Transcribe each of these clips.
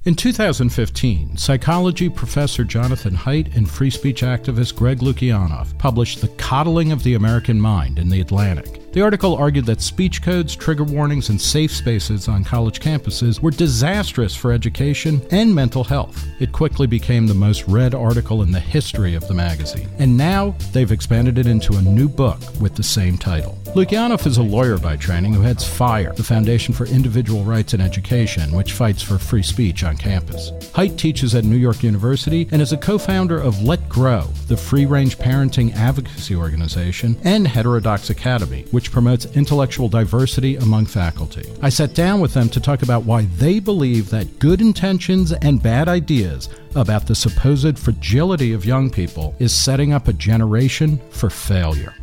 In 2015, psychology professor Jonathan Haidt and free speech activist Greg Lukianoff published The Coddling of the American Mind in The Atlantic. The article argued that speech codes, trigger warnings, and safe spaces on college campuses were disastrous for education and mental health. It quickly became the most read article in the history of the magazine. And now they've expanded it into a new book with the same title. Lukianoff is a lawyer by training who heads FIRE, the Foundation for Individual Rights in Education, which fights for free speech on campus. Haidt teaches at New York University and is a co-founder of Let Grow, the free-range parenting advocacy organization, and Heterodox Academy, which promotes intellectual diversity among faculty. I sat down with them to talk about why they believe that good intentions and bad ideas about the supposed fragility of young people is setting up a generation for failure.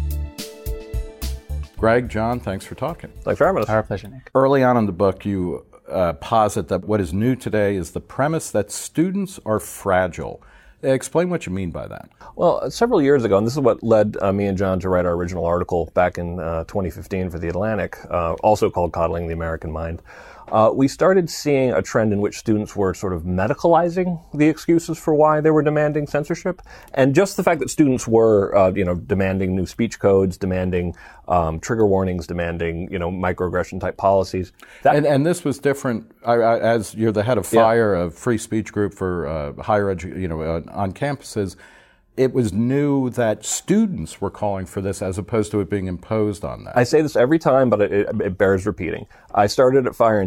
Greg, John, thanks for talking. Thanks for having us. Our pleasure, Nick. Early on in the book, you posit that what is new today is the premise that students are fragile. Explain what you mean by that. Well, several years ago, and this is what led me and John to write our original article back in 2015 for The Atlantic, also called Coddling the American Mind. We started seeing a trend in which students were sort of medicalizing the excuses for why they were demanding censorship. And just the fact that students were, demanding new speech codes, demanding trigger warnings, demanding, microaggression type policies. And this was different, as you're the head of FIRE, a free speech group for higher education, on campuses. It was new that students were calling for this as opposed to it being imposed on them. I say this every time, but it bears repeating. I started at FIRE in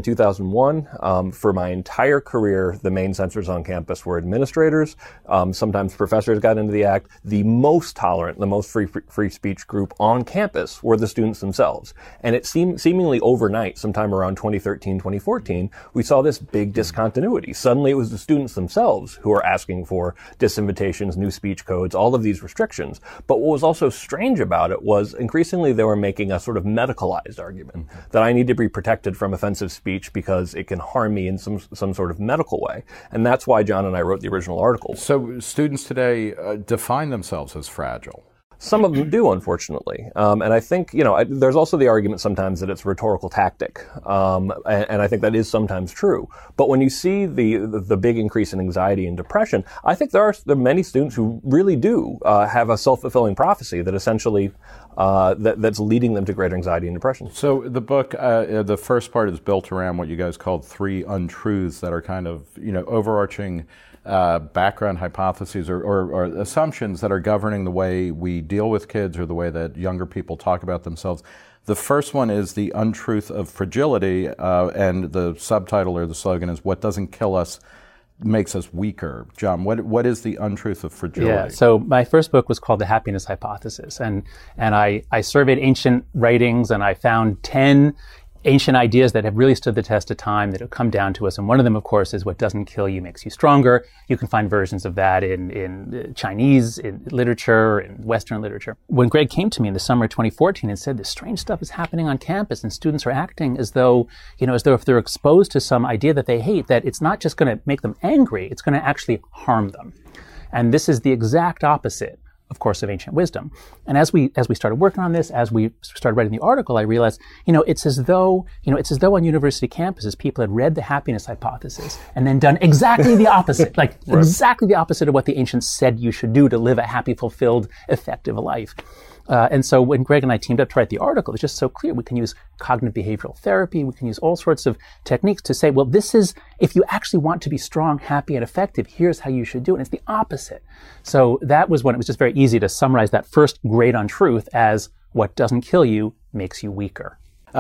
2001. For my entire career, the main censors on campus were administrators. Sometimes professors got into the act. The most tolerant, the most free speech group on campus were the students themselves. And it seemingly overnight, sometime around 2013, 2014, we saw this big discontinuity. Suddenly it was the students themselves who were asking for disinvitations, new speech codes, all of these restrictions. But what was also strange about it was increasingly they were making a sort of medicalized argument that I need to be protected from offensive speech because it can harm me in some sort of medical way. And that's why John and I wrote the original article. So students today define themselves as fragile. Some of them do, unfortunately. And I think, there's also the argument sometimes that it's a rhetorical tactic. And I think that is sometimes true. But when you see the big increase in anxiety and depression, I think there are many students who really do have a self-fulfilling prophecy that essentially that's leading them to greater anxiety and depression. So the book, the first part is built around what you guys called 3 untruths that are kind of, overarching background hypotheses or assumptions that are governing the way we deal with kids or the way that younger people talk about themselves. The first one is the untruth of fragility, and the subtitle or the slogan is "What doesn't kill us makes us weaker." John, what is the untruth of fragility? Yeah, so my first book was called The Happiness Hypothesis, and I surveyed ancient writings, and I found 10 ancient ideas that have really stood the test of time that have come down to us. And one of them, of course, is what doesn't kill you makes you stronger. You can find versions of that in Chinese, in literature, in Western literature. When Greg came to me in the summer of 2014 and said this strange stuff is happening on campus and students are acting as though if they're exposed to some idea that they hate, that it's not just going to make them angry, it's going to actually harm them. And this is the exact opposite, of course, of ancient wisdom. And as we started working on this, as we started writing the article, I realized, it's as though on university campuses, people had read the happiness hypothesis and then done exactly the opposite, right. Exactly the opposite of what the ancients said you should do to live a happy, fulfilled, effective life. And so when Greg and I teamed up to write the article, it's just so clear. We can use cognitive behavioral therapy. We can use all sorts of techniques to say, well, this is, if you actually want to be strong, happy, and effective, here's how you should do it. And it's the opposite. So that was when it was just very easy to summarize that first great untruth as what doesn't kill you makes you weaker.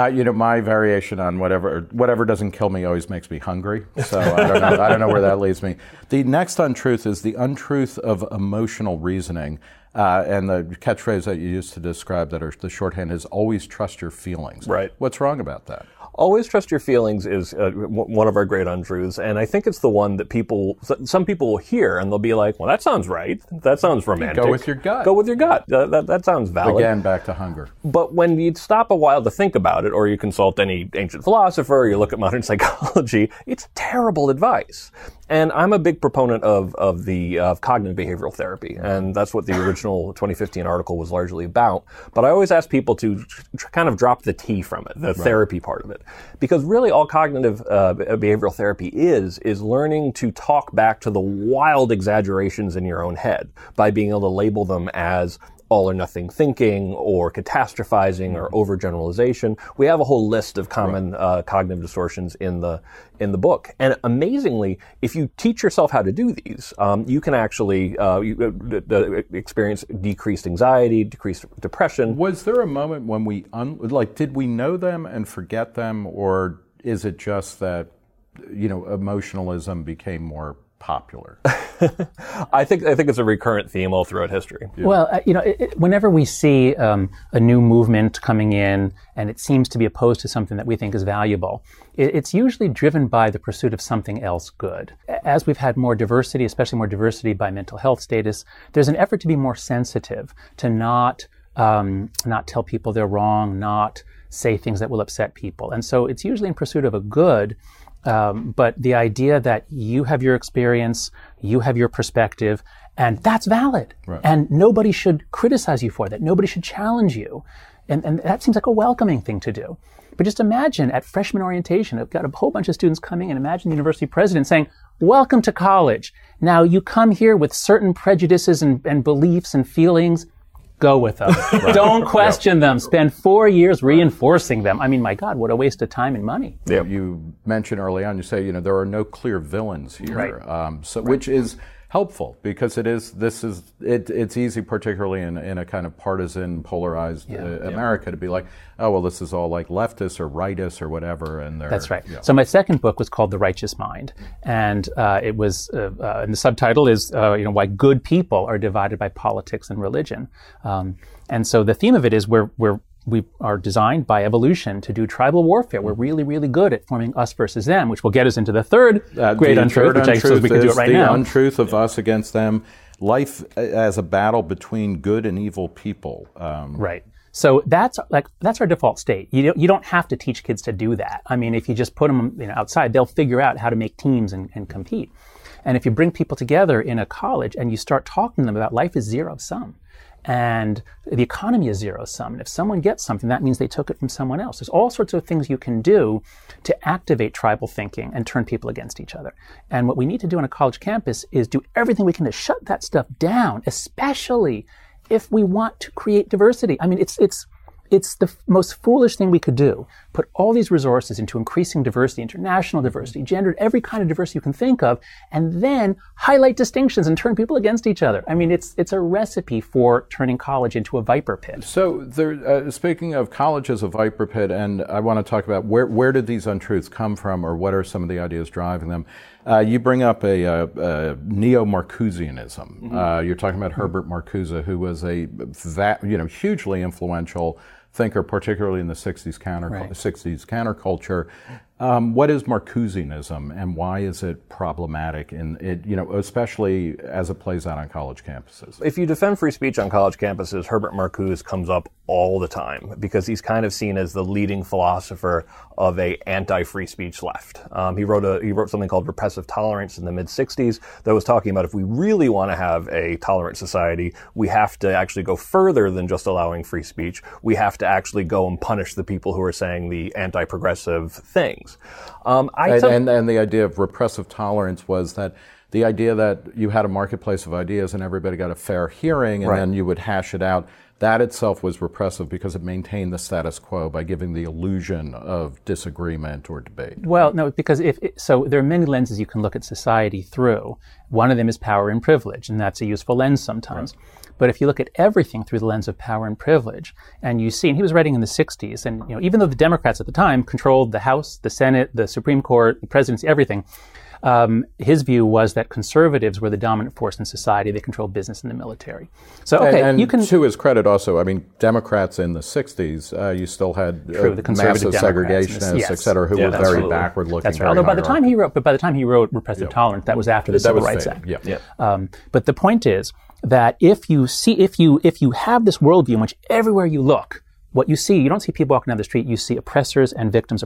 My variation on whatever doesn't kill me always makes me hungry. So I don't know where that leads me. The next untruth is the untruth of emotional reasoning. And the catchphrase that you used to describe that, or the shorthand, is always trust your feelings. Right. What's wrong about that? Always trust your feelings is one of our great untruths, and I think it's the one that some people will hear and they'll be like, well, that sounds right. That sounds romantic. Go with your gut. Go with your gut. That sounds valid. Again, back to hunger. But when you stop a while to think about it, or you consult any ancient philosopher, or you look at modern psychology, it's terrible advice. And I'm a big proponent of cognitive behavioral therapy, and that's what the emotional 2015 article was largely about. But I always ask people to kind of drop the T from it, the therapy part of it. Because really all cognitive behavioral therapy is learning to talk back to the wild exaggerations in your own head by being able to label them as all or nothing thinking or catastrophizing or overgeneralization. We have a whole list of common cognitive distortions in the book. And amazingly, if you teach yourself how to do these, you can actually experience decreased anxiety, decreased depression. Was there a moment when we, did we know them and forget them, or is it just that, emotionalism became more popular? I think it's a recurrent theme all throughout history. Yeah. Well, whenever we see a new movement coming in and it seems to be opposed to something that we think is valuable, it's usually driven by the pursuit of something else good. As we've had more diversity, especially more diversity by mental health status, there's an effort to be more sensitive, to not tell people they're wrong, not say things that will upset people. And so it's usually in pursuit of a good. But the idea that you have your experience, you have your perspective, and that's valid. Right. And nobody should criticize you for that. Nobody should challenge you. And that seems like a welcoming thing to do. But just imagine at freshman orientation, I've got a whole bunch of students coming in. Imagine the university president saying, "Welcome to college. Now you come here with certain prejudices and beliefs and feelings. Go with them. Right. Don't question them. Spend 4 years reinforcing them." I mean, my God, what a waste of time and money. Yeah. You mentioned early on, you say, there are no clear villains here. Right. Which is helpful because it's easy, particularly in a kind of partisan, polarized America, to be like, oh, well, this is all like leftists or rightists or whatever. And that's right. Yeah. So my second book was called The Righteous Mind. And it was, and the subtitle is, why good people are divided by politics and religion. And so the theme of it is we are designed by evolution to do tribal warfare. We're really, really good at forming us versus them, which will get us into the third great untruth, which I suppose we can do it right now. The untruth of us against them. Life as a battle between good and evil people. Right. So that's our default state. You don't have to teach kids to do that. I mean, if you just put them outside, they'll figure out how to make teams and compete. And if you bring people together in a college and you start talking to them about life is zero sum, and the economy is zero sum. And if someone gets something, that means they took it from someone else. There's all sorts of things you can do to activate tribal thinking and turn people against each other. And what we need to do on a college campus is do everything we can to shut that stuff down, especially if we want to create diversity. I mean, it's the most foolish thing we could do. Put all these resources into increasing diversity, international diversity, gender, every kind of diversity you can think of, and then highlight distinctions and turn people against each other. I mean, it's a recipe for turning college into a viper pit. So, speaking of college as a viper pit, and I want to talk about where did these untruths come from, or what are some of the ideas driving them? You bring up a neo-Marcusianism. Mm-hmm. You're talking about Herbert Marcuse, who was a hugely influential thinker, particularly in the 60s counterculture. What is Marcusianism, and why is it problematic especially as it plays out on college campuses? If you defend free speech on college campuses, Herbert Marcuse comes up all the time because he's kind of seen as the leading philosopher of a anti-free speech left. He wrote something called Repressive Tolerance in the mid-60s that was talking about if we really want to have a tolerant society, we have to actually go further than just allowing free speech. We have to actually go and punish the people who are saying the anti-progressive things. And the idea of repressive tolerance was that the idea that you had a marketplace of ideas and everybody got a fair hearing and then you would hash it out, that itself was repressive because it maintained the status quo by giving the illusion of disagreement or debate. Well, no, because so there are many lenses you can look at society through. One of them is power and privilege, and that's a useful lens sometimes. Right. But if you look at everything through the lens of power and privilege, and you see, and he was writing in the 60s, and even though the Democrats at the time controlled the House, the Senate, the Supreme Court, the presidency, everything, his view was that conservatives were the dominant force in society. They controlled business and the military. So, and you can, to his credit also, I mean, Democrats in the 60s, you still had massive segregationists, et cetera, who were very backward-looking. That's right. Although by the time he wrote Repressive Tolerance, that was after the Civil Rights Act. But the point is that if you have this worldview in which everywhere you look, what you see, you don't see people walking down the street, you see oppressors and victims.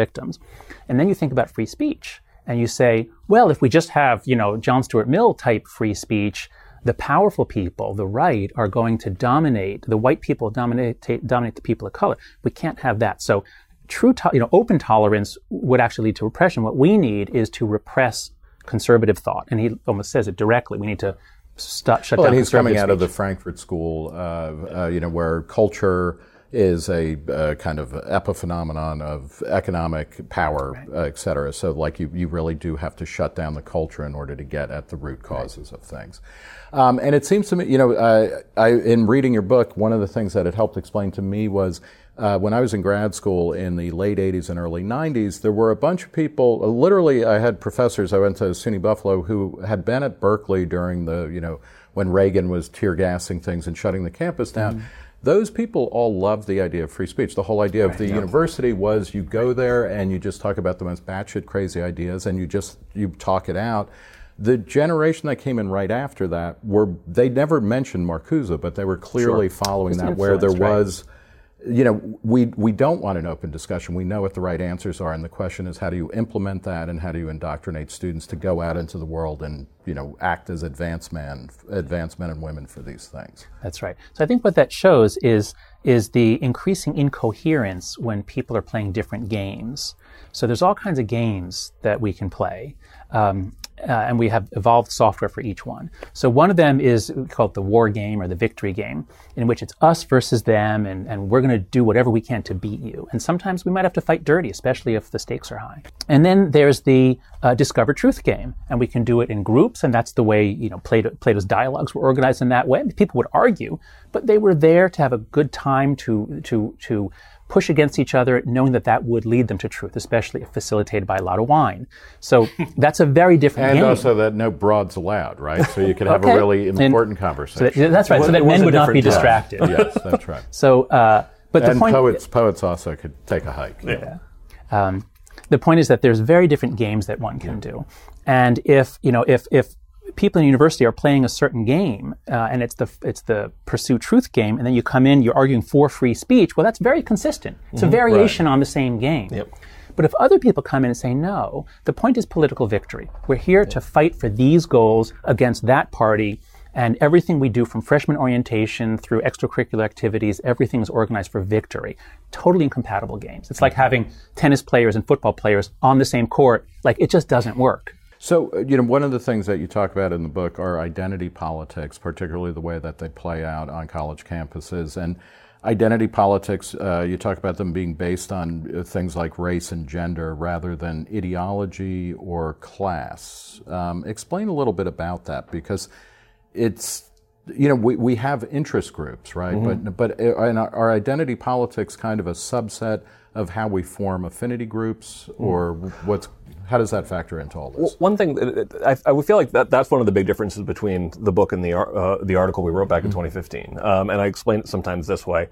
And then you think about free speech. And you say, well, if we just have, John Stuart Mill type free speech, the powerful people, the right, are going to dominate, the white people dominate the people of color. We can't have that. So open tolerance would actually lead to repression. What we need is to repress conservative thought. And he almost says it directly. We need to shut down. And he's coming out of speech. the Frankfurt School, where culture is a kind of epiphenomenon of economic power, et cetera. So, like, you really do have to shut down the culture in order to get at the root causes of things. And it seems to me, in reading your book, one of the things that it helped explain to me was when I was in grad school in the late 80s and early 90s, there were a bunch of people, literally I had professors, I went to SUNY Buffalo, who had been at Berkeley during when Reagan was tear gassing things and shutting the campus down. Mm-hmm. Those people all loved the idea of free speech. The whole idea of the university was you go there and you just talk about the most batshit crazy ideas and you talk it out. The generation that came in right after that they never mentioned Marcuse, but they were clearly following that, where there was, we don't want an open discussion. We know what the right answers are, and the question is, how do you implement that, and how do you indoctrinate students to go out into the world and act as advanced men and women for these things? That's right. So I think what that shows is the increasing incoherence when people are playing different games. So there's all kinds of games that we can play. And we have evolved software for each one. So one of them is called the war game or the victory game, in which it's us versus them, and we're going to do whatever we can to beat you. And sometimes we might have to fight dirty, especially if the stakes are high. And then there's the discover truth game, and we can do it in groups, and that's the way Plato's dialogues were organized in that way. People would argue, but they were there to have a good time to push against each other, knowing that would lead them to truth, especially if facilitated by a lot of wine. So that's a very different game. And also that no broads allowed, right? So you could have a really important conversation. So that's right. So that men would not be distracted. Yes, that's right. So, but the point, poets also could take a hike. Yeah. The point is that there's very different games that one can do, and if people in university are playing a certain game, and it's the pursue truth game, and then you come in, you're arguing for free speech, well, that's very consistent. It's a variation on the same game. Yep. But if other people come in and say, no, the point is political victory. We're here to fight for these goals against that party, and everything we do from freshman orientation through extracurricular activities, everything is organized for victory. Totally incompatible games. It's like having tennis players and football players on the same court. Like, it just doesn't work. So, one of the things that you talk about in the book are identity politics, particularly the way that they play out on college campuses. And identity politics, you talk about them being based on things like race and gender rather than ideology or class. Explain a little bit about that, because it's, we have interest groups, right? Mm-hmm. But are identity politics kind of a subset of how we form affinity groups, or how does that factor into all this? Well, one thing, I would feel like that's one of the big differences between the book and the article we wrote back in 2015. And I explain it sometimes this way.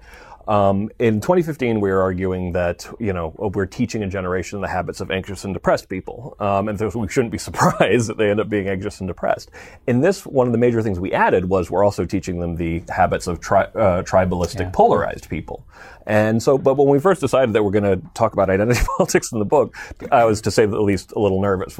In 2015, we were arguing that, we're teaching a generation the habits of anxious and depressed people. And so we shouldn't be surprised that they end up being anxious and depressed. In this, one of the major things we added was we're also teaching them the habits of tribalistic, polarized people. And so, but when we first decided that we're going to talk about identity politics in the book, I was, to say the least, a little nervous.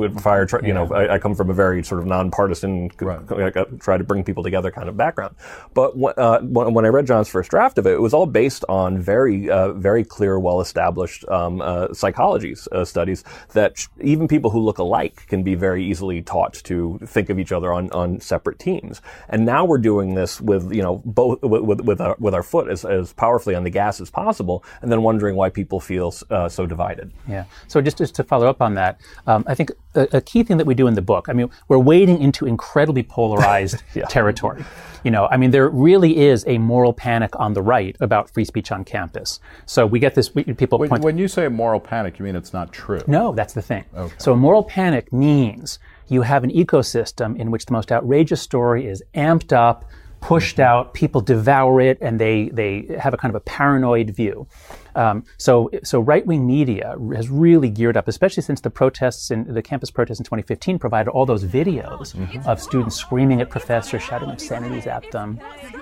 I come from a very sort of nonpartisan, try to bring people together kind of background. But when I read John's first draft of it, it was all based on very, very clear, well-established psychology studies that even people who look alike can be very easily taught to think of each other on separate teams. And now we're doing this with both with our foot as powerfully on the gas as possible, and then wondering why people feel so divided. Yeah. So just to follow up on that, I think a key thing that we do in the book, we're wading into incredibly polarized territory. There really is a moral panic on the right about free speech on campus. So we get this, people point... When you say a moral panic, you mean it's not true? No, that's the thing. Okay. So a moral panic means you have an ecosystem in which the most outrageous story is amped up, pushed out, people devour it, and they have a kind of a paranoid view. So right-wing media has really geared up, especially since the campus protests in 2015 provided all those videos of students screaming at professors, shouting obscenities at them.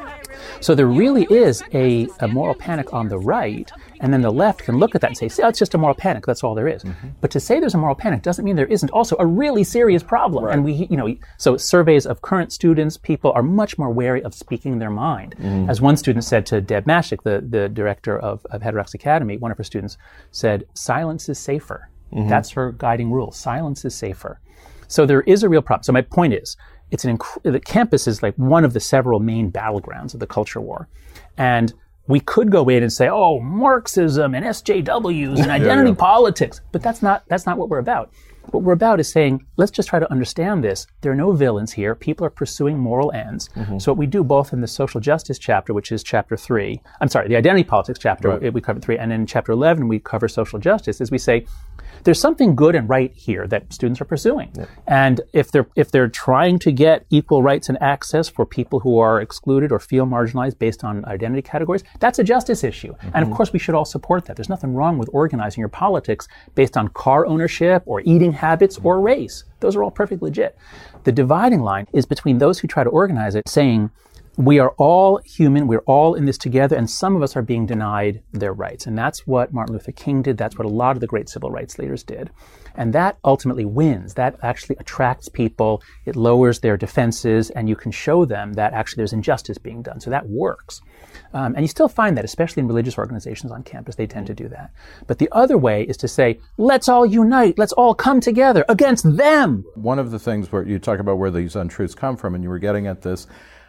So there really is a moral panic on the right, and then the left can look at that and say, oh, it's just a moral panic, that's all there is. But to say there's a moral panic doesn't mean there isn't also a really serious problem. Right. And so surveys of current students, people are much more wary of speaking their mind. As one student said to Deb Mashik, the director of Heterodox Academy, one of her students said, silence is safer. That's her guiding rule. Silence is safer. So there is a real problem. So my point is, the campus is like one of the several main battlegrounds of the culture war. And we could go in and say, oh, Marxism and SJWs and identity politics. But that's not what we're about. What we're about is saying, let's just try to understand this. There are no villains here. People are pursuing moral ends. So what we do both in the social justice chapter, which is chapter 3, the identity politics chapter, we cover 3, and in chapter 11, we cover social justice, is we say, there's something good and right here that students are pursuing. And if they're trying to get equal rights and access for people who are excluded or feel marginalized based on identity categories, that's a justice issue. And of course, we should all support that. There's nothing wrong with organizing your politics based on car ownership or eating habits or race. Those are all perfectly legit. The dividing line is between those who try to organize it saying, we are all human, we're all in this together, and some of us are being denied their rights. And that's what Martin Luther King did. That's what a lot of the great civil rights leaders did. And that ultimately wins. That actually attracts people. It lowers their defenses, and you can show them that actually there's injustice being done. So that works. And you still find that, especially in religious organizations on campus, they tend to do that. But the other way is to say, let's all unite, let's all come together against them. One of the things where you talk about where these untruths come from, and you were getting at this,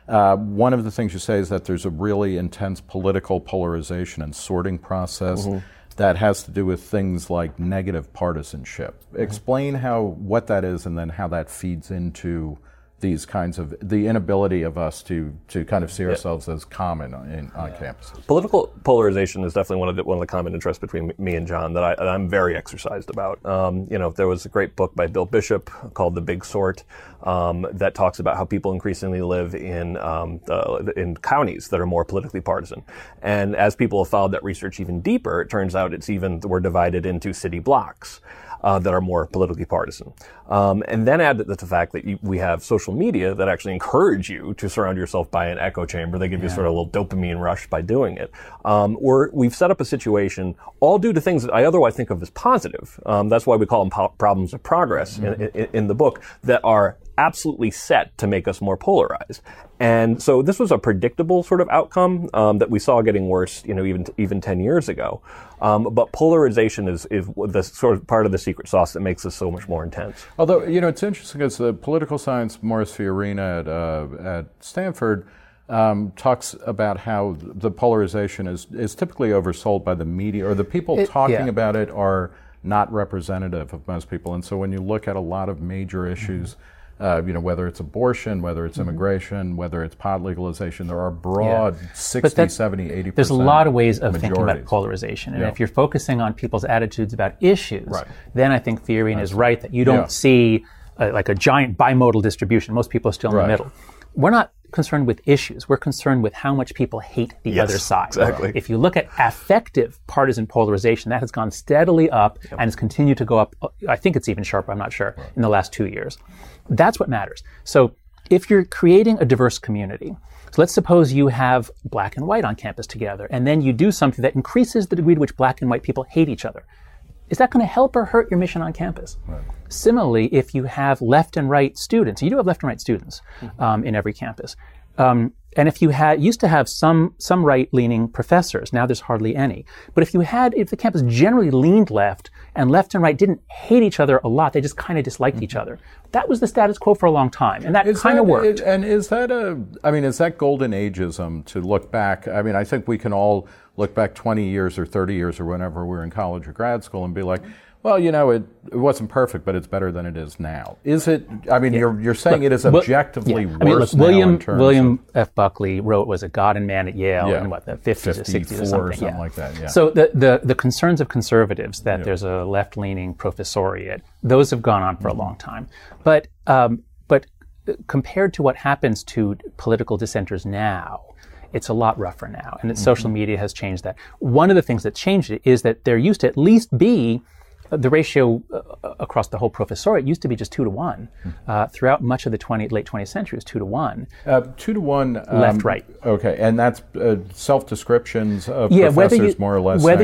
one of the things you say is that there's a really intense political polarization and sorting process that has to do with things like negative partisanship. Explain what that is and then how that feeds into these kinds of, the inability of us to kind of see ourselves as common on campuses. Political polarization is definitely one of the common interests between me and John that I'm very exercised about. There was a great book by Bill Bishop called The Big Sort that talks about how people increasingly live in counties that are more politically partisan. And as people have followed that research even deeper, it turns out we're divided into city blocks that are more politically partisan. And then add to the fact that we have social media that actually encourage you to surround yourself by an echo chamber. They give you sort of a little dopamine rush by doing it. We've set up a situation all due to things that I otherwise think of as positive. That's why we call them problems of progress in the book, that are absolutely set to make us more polarized. And so this was a predictable sort of outcome that we saw getting worse, even 10 years ago. But polarization is the sort of part of the secret sauce that makes this so much more intense. Although, it's interesting because the political science Morris Fiorina at Stanford talks about how the polarization is typically oversold by the media, or the people talking about it are not representative of most people. And so when you look at a lot of major issues, whether it's abortion, whether it's immigration, whether it's pot legalization, there are broad 60, 70, 80%. There's a lot of ways of thinking about polarization. And if you're focusing on people's attitudes about issues, then I think Fiorina is right that you don't see like a giant bimodal distribution. Most people are still in the middle. We're not concerned with issues. We're concerned with how much people hate the other side. Exactly. If you look at affective partisan polarization, that has gone steadily up and has continued to go up. I think it's even sharper, I'm not sure, in the last 2 years. That's what matters. So if you're creating a diverse community, so let's suppose you have black and white on campus together, and then you do something that increases the degree to which black and white people hate each other. Is that going to help or hurt your mission on campus? Right. Similarly, if you have left and right students, you do have left and right students in every campus. And if you used to have some right-leaning professors, now there's hardly any. But if the campus generally leaned left and right didn't hate each other a lot, they just kind of disliked each other. That was the status quo for a long time, and that kind of worked. Is that golden ageism to look back? I mean, I think we can all look back 20 years or 30 years or whenever we're in college or grad school and be like, well, it wasn't perfect, but it's better than it is now. Is it? I mean, you're saying it is objectively worse now in terms William F. Buckley wrote, was it God and Man at Yale in the 50s or 60s or something? Like that, yeah. So the concerns of conservatives that there's a left-leaning professoriate, those have gone on for a long time. But compared to what happens to political dissenters now, It's a lot rougher now, and social media has changed that. One of the things that changed it is that there used to at least be the ratio across the whole professoriate used to be just 2 to 1. Throughout much of the late 20th century, it was 2 to 1. 2 to 1. Left, right. Okay, and that's self-descriptions of professors more or less. There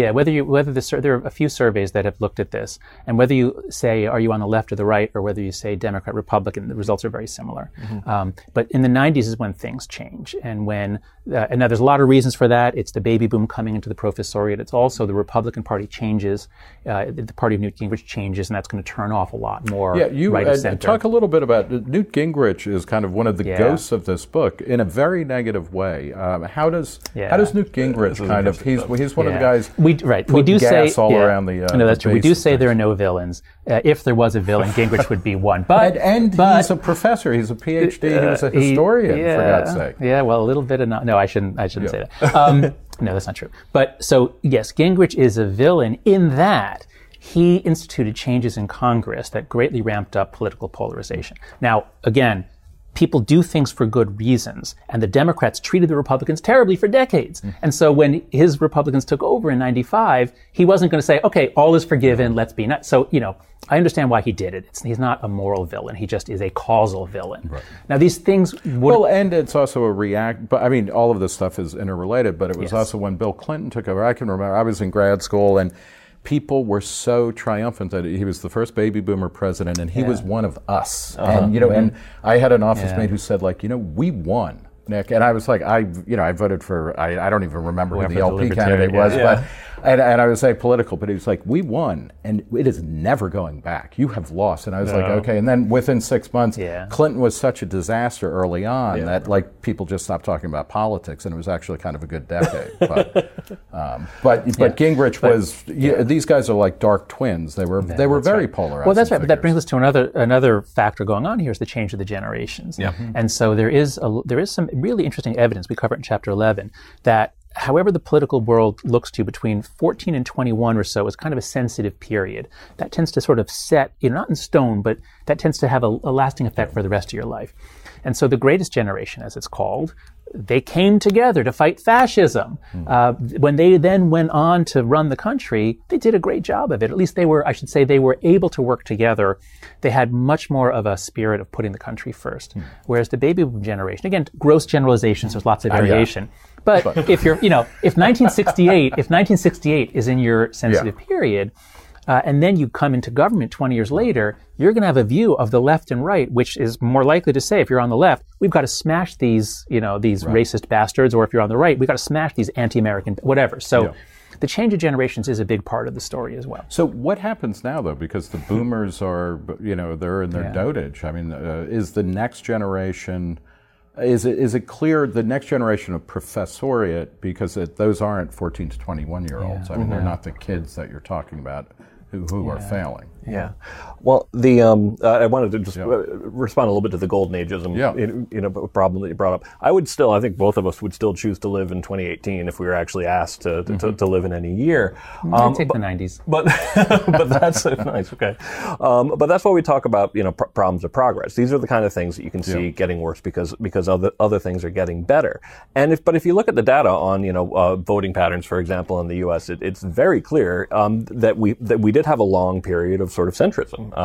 are a few surveys that have looked at this, and whether you say, are you on the left or the right, or whether you say Democrat, Republican, the results are very similar. But in the 90s is when things change, and when, and now there's a lot of reasons for that. It's the baby boom coming into the professoriate. It's also the Republican Party changes. The party of Newt Gingrich changes, and that's going to turn off a lot more right of center. Talk a little bit about Newt Gingrich is kind of one of the ghosts of this book in a very negative way. How does Newt Gingrich kind of he's one of the guys we do gas say all around the no, that's true. We do say there are no villains. If there was a villain, Gingrich would be one. But he's a professor. He's a PhD. He was a historian, for God's sake. Yeah, well, a little bit of no, I shouldn't say that. No, that's not true. But so yes, Gingrich is a villain in that he instituted changes in Congress that greatly ramped up political polarization. Now, again, people do things for good reasons, and the Democrats treated the Republicans terribly for decades. And so when his Republicans took over in 95, he wasn't going to say, okay, all is forgiven, let's be nice. So, I understand why he did it. He's not a moral villain. He just is a causal villain. Right. Now, these things would... Well, and it's also but I mean, all of this stuff is interrelated, but it was also when Bill Clinton took over. I can remember, I was in grad school, and people were so triumphant that he was the first baby boomer president, and he was one of us. And and I had an office mate who said, we won, Nick. And I was like, I voted for, I don't even remember who the LP candidate was, but and I was saying political, but he was like, we won, and it is never going back. You have lost. And I was like, okay. And then within 6 months, Clinton was such a disaster early on that people just stopped talking about politics, and it was actually kind of a good decade. But Gingrich was. These guys are like dark twins. They were very polarized. Well, that's right. But that brings us to another factor going on here is the change of the generations. Yeah. And so there is some really interesting evidence. We cover it in Chapter 11 that however the political world looks to between 14 and 21 or so is kind of a sensitive period. That tends to sort of set, not in stone, but that tends to have a lasting effect for the rest of your life. And so the greatest generation, as it's called, they came together to fight fascism. When they then went on to run the country, they did a great job of it. At least they were able to work together. They had much more of a spirit of putting the country first. Whereas the baby boom generation, again, gross generalizations, there's lots of variation. But if you're, if 1968 is in your sensitive period, and then you come into government 20 years later, you're going to have a view of the left and right, which is more likely to say, if you're on the left, we've got to smash these racist bastards, or if you're on the right, we've got to smash these anti-American, whatever. So the change of generations is a big part of the story as well. So what happens now, though? Because the boomers are, they're in their dotage. I mean, is the next generation... Is it clear the next generation of professoriate, because those aren't 14 to 21-year-olds. I mean, they're not the kids that you're talking about who are failing. Yeah. Well, I wanted to just respond a little bit to the golden ageism problem that you brought up. I think both of us would still choose to live in 2018 if we were actually asked to live in any year. I'd take the 90s. But that's nice. Okay. But that's why we talk about problems of progress. These are the kind of things that you can see getting worse because other things are getting better. And if you look at the data on voting patterns, for example, in the U.S., it's very clear that we did have a long period of sort of centrism,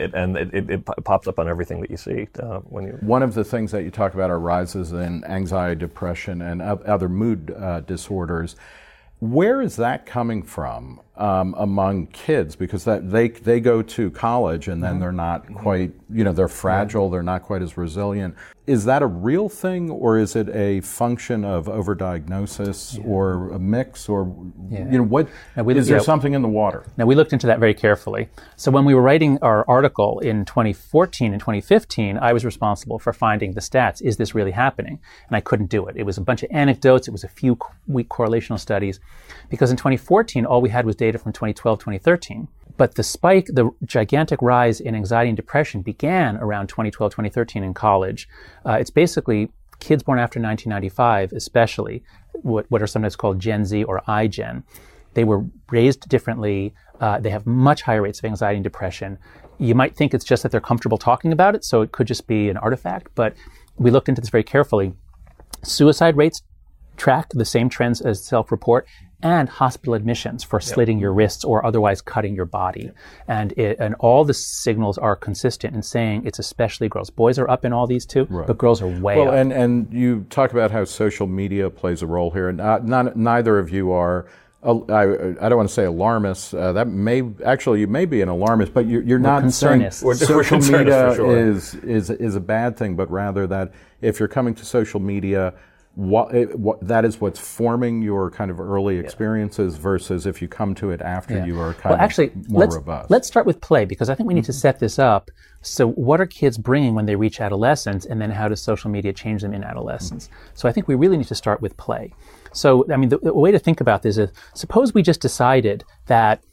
it pops up on everything that you see. One of the things that you talk about are rises in anxiety, depression, and other mood disorders. Where is that coming from among kids? Because they go to college and then they're not quite, they're fragile, they're not quite as resilient. Is that a real thing, or is it a function of overdiagnosis or a mix, or what? Is there something in the water? Now, we looked into that very carefully. So when we were writing our article in 2014 and 2015, I was responsible for finding the stats. Is this really happening? And I couldn't do it. It was a bunch of anecdotes. It was a few weak correlational studies. Because in 2014, all we had was data from 2012, 2013. But the gigantic rise in anxiety and depression began around 2012, 2013 in college. It's basically kids born after 1995, especially what are sometimes called Gen Z or iGen. They were raised differently. They have much higher rates of anxiety and depression. You might think it's just that they're comfortable talking about it, so it could just be an artifact. But we looked into this very carefully. Suicide rates track the same trends as self-report, and hospital admissions for slitting your wrists or otherwise cutting your body. And all the signals are consistent in saying it's especially girls. Boys are up in all these too, but girls are way up. And you talk about how social media plays a role here, and neither of you are, I don't want to say alarmists. That may, actually, you may be an alarmist, but you're not saying social media is a bad thing, but rather that if you're coming to social media, that is what's forming your kind of early experiences versus if you come to it after you are kind of more robust. Let's start with play, because I think we need to set this up. So what are kids bringing when they reach adolescence, and then how does social media change them in adolescence? So I think we really need to start with play. So, I mean, the way to think about this is, suppose we just decided that,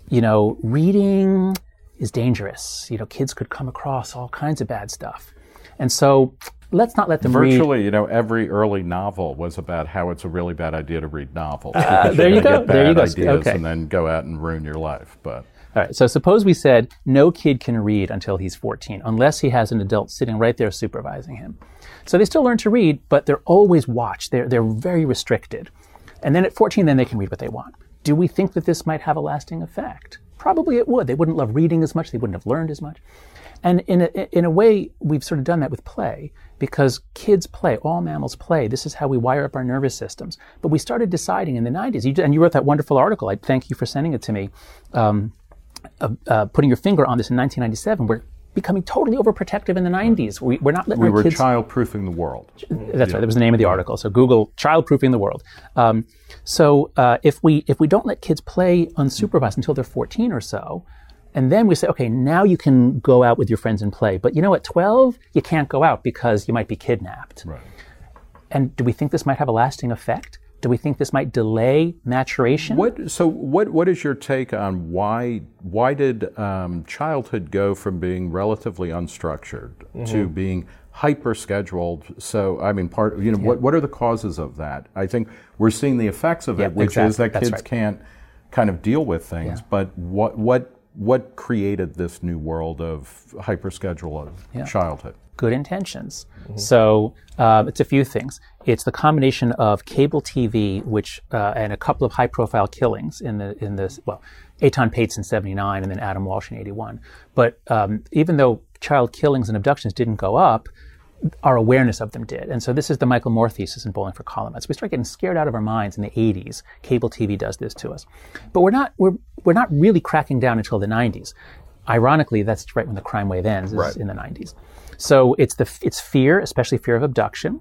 reading is dangerous. Kids could come across all kinds of bad stuff. And so let's not let them Virtually, every early novel was about how it's a really bad idea to read novels. There you go. There you go. Ideas and then go out and ruin your life. But all right. So suppose we said no kid can read until he's 14, unless he has an adult sitting right there supervising him. So they still learn to read, but they're always watched. They're very restricted. And then at 14, then they can read what they want. Do we think that this might have a lasting effect? Probably it would. They wouldn't love reading as much. They wouldn't have learned as much. And in a way, we've sort of done that with play, because kids play, all mammals play. This is how we wire up our nervous systems. But we started deciding in the 90s, and you wrote that wonderful article, I thank you for sending it to me, putting your finger on this in 1997, we're becoming totally overprotective in the 90s. We're not letting our kids... We were child-proofing the world. That's right, that was the name of the article. So Google, child-proofing the world. So if we don't let kids play unsupervised until they're 14 or so, and then we say, okay, now you can go out with your friends and play. But at 12, you can't go out because you might be kidnapped. Right. And do we think this might have a lasting effect? Do we think this might delay maturation? What is your take on why did childhood go from being relatively unstructured to being hyper-scheduled? So, I mean, what are the causes of that? I think we're seeing the effects of it, which is that kids can't kind of deal with things. But what created this new world of hyper-schedule of childhood? Good intentions. So it's a few things. It's the combination of cable TV, which and a couple of high-profile killings in this. Well, Eitan Pates in '79 and then Adam Walsh in '81. But even though child killings and abductions didn't go up, our awareness of them did. And so this is the Michael Moore thesis in Bowling for Columnists. We start getting scared out of our minds in the 80s. Cable TV does this to us. But we're not really cracking down until the 90s. Ironically, that's right when the crime wave ends, is in the 90s. So it's fear, especially fear of abduction.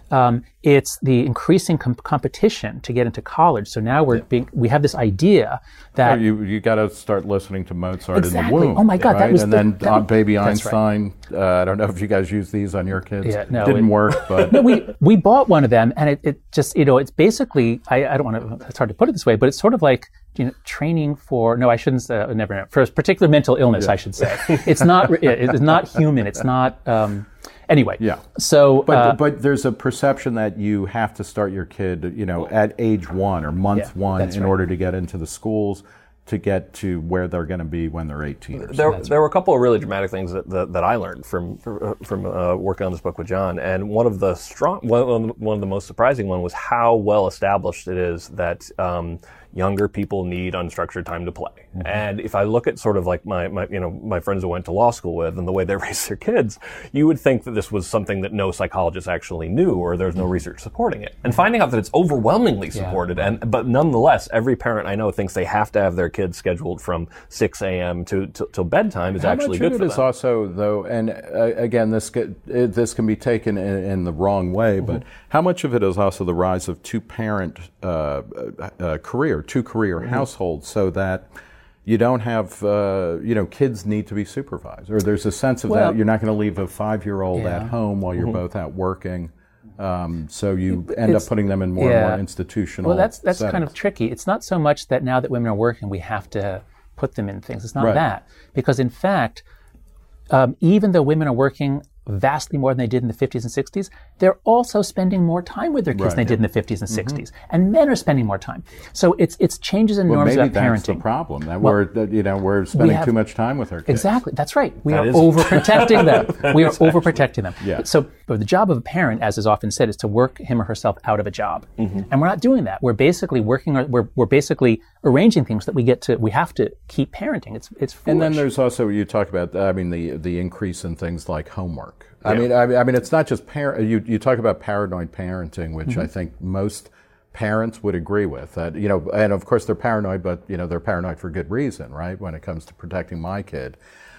It's the increasing competition to get into college. So now we have this idea that you got to start listening to Mozart in the womb. Oh my God, right? Baby Einstein. Right. I don't know if you guys use these on your kids. Yeah, no, didn't work, but no, we bought one of them, and it just it's basically I don't want to. It's hard to put it this way, but it's sort of like training for. No, I shouldn't. Never for a particular mental illness. I should say it's not. It's not human. It's not. Anyway, so but there's a perception that you have to start your kid, at age 1 or month 1 in order to get into the schools, to get to where they're going to be when they're 18. There were a couple of really dramatic things that I learned from working on this book with John, and one of the most surprising one was how well established it is that younger people need unstructured time to play. Mm-hmm. And if I look at sort of like my friends who went to law school with and the way they raise their kids, you would think that this was something that no psychologist actually knew, or there's no research supporting it. And finding out that it's overwhelmingly supported, but nonetheless, every parent I know thinks they have to have their kids scheduled from 6 a.m. till bedtime is actually good for them. How much of it is also, though, and again, this can be taken in the wrong way, but how much of it is also the rise of two-parent two-career households, so that you don't have, kids need to be supervised, or there's a sense of that you're not going to leave a 5-year-old at home while you're both out working. So you end up putting them in more and more institutional. Well, that's settings. kind of tricky. It's not so much that now that women are working, we have to put them in things. It's not that, because in fact, even though women are working, vastly more than they did in the 50s and 60s, they're also spending more time with their kids than they did in the 50s and 60s. And men are spending more time. So it's changes in norms about parenting. Maybe that's the problem, that we're spending too much time with our kids. Exactly. That's right. We are overprotecting them. We are overprotecting them. Yeah. So the job of a parent, as is often said, is to work him or herself out of a job. And we're not doing that. We're basically we're basically arranging things that we have to keep parenting. It's foolish. And then there's also, you talk about, the increase in things like homework. I mean, it's not just you talk about paranoid parenting, which I think most parents would agree with. That, and of course they're paranoid, but they're paranoid for good reason, right? When it comes to protecting my kid,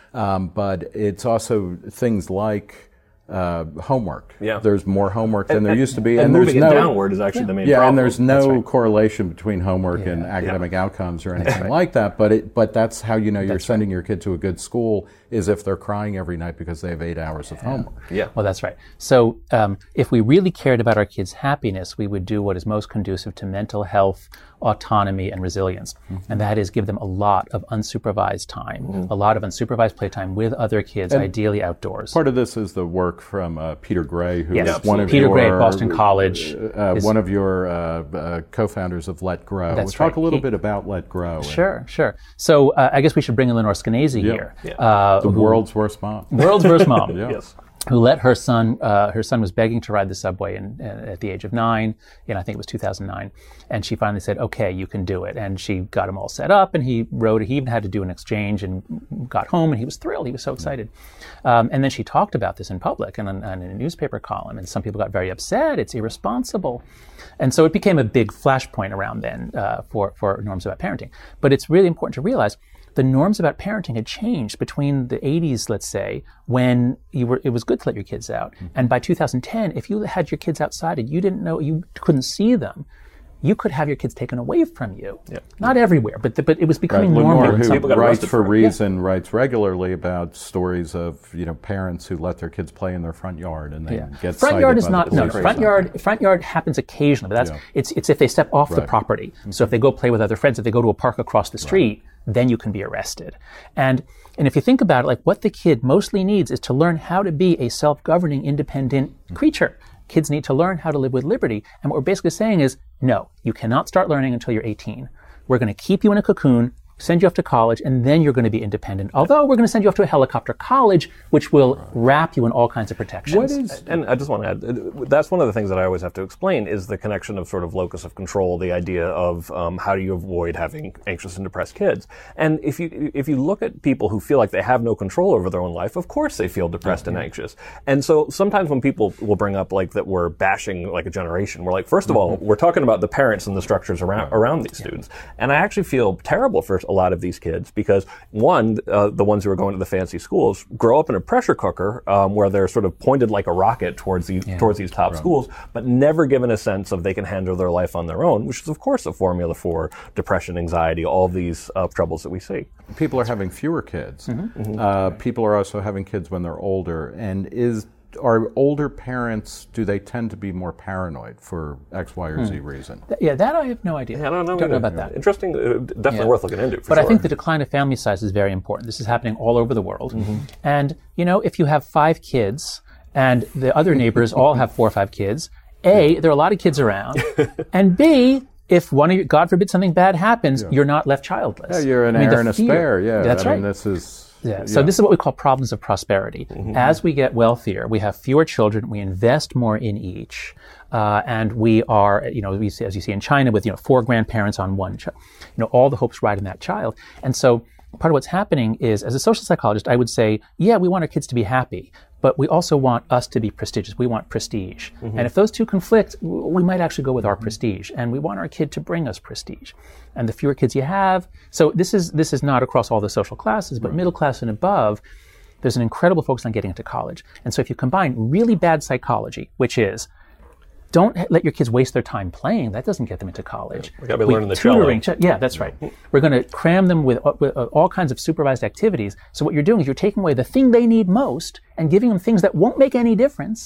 but it's also things like homework. Yeah. There's more homework than there used to be, and moving it downward is actually the main problem. Yeah, and there's no correlation between homework and academic outcomes or anything like that. But that's how you're sending your kid to a good school, is if they're crying every night because they have 8 hours of homework. Yeah. Well, that's right. So if we really cared about our kids' happiness, we would do what is most conducive to mental health, autonomy, and resilience. And that is give them a lot of unsupervised time, a lot of unsupervised playtime with other kids, ideally outdoors. Part of this is the work from Peter Gray, who is one of Peter Gray at Boston College. One of your co-founders of Let Grow. That's we'll talk a little bit about Let Grow. Sure. So I guess we should bring in Lenore Skenazy here. The world's worst mom. World's worst mom. Yes. Who let her son was begging to ride the subway at the age of 9, and I think it was 2009. And she finally said, okay, you can do it. And she got him all set up, and he even had to do an exchange and got home, and he was thrilled. He was so excited. And then she talked about this in public and in a newspaper column, and some people got very upset. It's irresponsible. And so it became a big flashpoint around then for norms about parenting. But it's really important to realize the norms about parenting had changed between the 80s, let's say, when it was good to let your kids out. And by 2010, if you had your kids outside and you couldn't see them, you could have your kids taken away from you. Yeah. Not everywhere, but it was becoming normal. Lenore, who writes for Reason, writes regularly about stories of parents who let their kids play in their front yard and they get front yard is by not the no police. front yard happens occasionally, but it's if they step off the property. So if they go play with other friends, if they go to a park across the street, then you can be arrested. And if you think about it, like what the kid mostly needs is to learn how to be a self-governing, independent creature. Kids need to learn how to live with liberty. And what we're basically saying is, no, you cannot start learning until you're 18. We're going to keep you in a cocoon, send you off to college, and then you're going to be independent. Although we're going to send you off to a helicopter college, which will wrap you in all kinds of protections. And I just want to add, that's one of the things that I always have to explain is the connection of sort of locus of control, the idea of how do you avoid having anxious and depressed kids. And if you look at people who feel like they have no control over their own life, of course they feel depressed and anxious. And so sometimes when people will bring up like that we're bashing like a generation, we're like, first of all, we're talking about the parents and the structures around these students. And I actually feel terrible for a lot of these kids because one, the ones who are going to the fancy schools grow up in a pressure cooker where they're sort of pointed like a rocket towards these top schools, but never given a sense of they can handle their life on their own, which is of course a formula for depression, anxiety, all these troubles that we see. People are having fewer kids. People are also having kids when they're older. And are older parents, do they tend to be more paranoid for X, Y, or Z reason? That I have no idea. I don't know about that. Interesting, definitely worth looking into. But I think the decline of family size is very important. This is happening all over the world. And, if you have 5 kids and the other neighbors all have 4 or 5 kids, A, there are a lot of kids around, and B, if one of you, God forbid something bad happens, you're not left childless. Yeah, you're an heir and a spare. Yeah, that's right. This is... So this is what we call problems of prosperity. As we get wealthier, we have fewer children, we invest more in each, and we are, we see, as you see in China with, 4 grandparents on one child, all the hopes ride on that child. And so part of what's happening is, as a social psychologist, I would say, we want our kids to be happy, but we also want us to be prestigious. We want prestige. And if those two conflict, we might actually go with our prestige. And we want our kid to bring us prestige. And the fewer kids you have, so this is not across all the social classes, but middle class and above, there's an incredible focus on getting into college. And so if you combine really bad psychology, which is, don't let your kids waste their time playing. That doesn't get them into college. We got to be learning the cello. Yeah, that's right. We're going to cram them with all kinds of supervised activities. So what you're doing is you're taking away the thing they need most and giving them things that won't make any difference.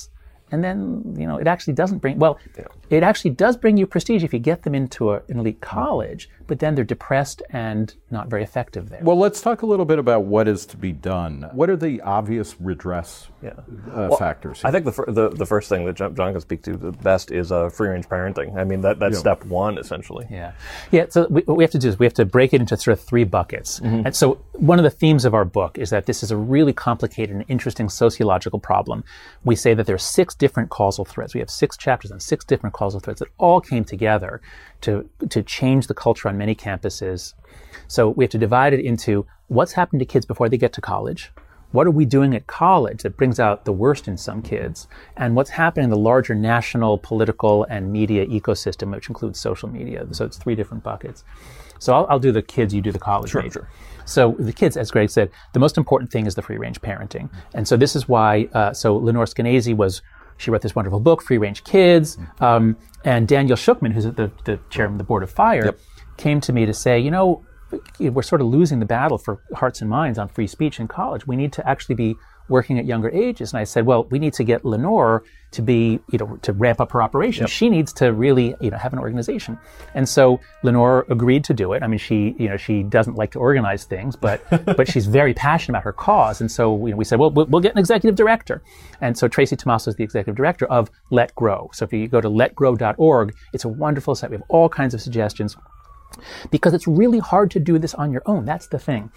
and then, it actually doesn't bring, it actually does bring you prestige if you get them into an elite college, but then they're depressed and not very effective there. Well, let's talk a little bit about what is to be done. What are the obvious redress factors here? I think the first thing that John can speak to the best is free-range parenting. I mean, that's step one, essentially. Yeah. So what we have to do is we have to break it into sort of three buckets. And so one of the themes of our book is that this is a really complicated and interesting sociological problem. We say that there are 6 different causal threads. We have 6 chapters on 6 different causal threads that all came together to change the culture on many campuses. So we have to divide it into what's happened to kids before they get to college, what are we doing at college that brings out the worst in some kids, and what's happening in the larger national, political, and media ecosystem, which includes social media. So it's 3 different buckets. So I'll do the kids, you do the college major. So the kids, as Greg said, the most important thing is the free-range parenting. And so this is why, Lenore Skenazy she wrote this wonderful book, Free Range Kids, and Daniel Schuchman, who's the chairman of the board of FIRE, came to me to say, we're sort of losing the battle for hearts and minds on free speech in college. We need to actually be working at younger ages. And I said, well, we need to get Lenore to be, to ramp up her operation. She needs to really, have an organization. And so Lenore agreed to do it. I mean, she doesn't like to organize things, but she's very passionate about her cause. And so we said, well, we'll get an executive director. And so Tracy Tomaso is the executive director of Let Grow. So if you go to letgrow.org, it's a wonderful site. We have all kinds of suggestions. Because it's really hard to do this on your own. That's the thing.